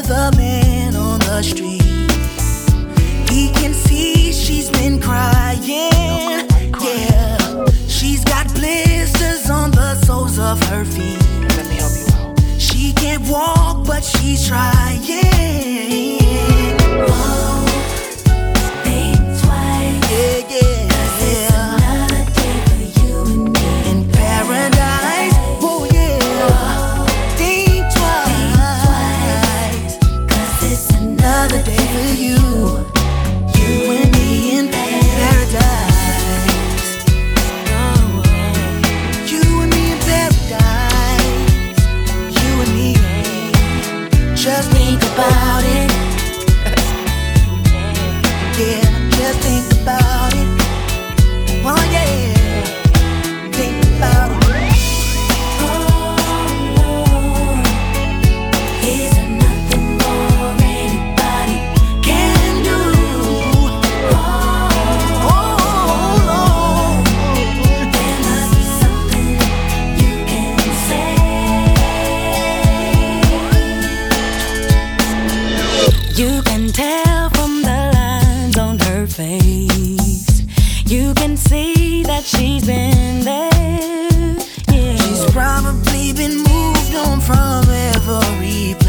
the man on the street. He can see she's been crying. Yeah, she's got blisters on the soles of her feet. Let me help you out. She can't walk, but she's trying. Whoa, think twice. Yeah, yeah. 'Cause it's another day for you and me In paradise. Oh, yeah. Think twice. 'Cause it's another Day for you. You and me in paradise. Oh, you and me in paradise. You and me. Just think about it. Yeah, just think about it. Oh, yeah. Think about it. Is there nothing more anybody Can do. Oh, Lord. There must be something you can say. You can tell from the lines on her face. You can see that she's been there. Yeah. She's probably been moved on from every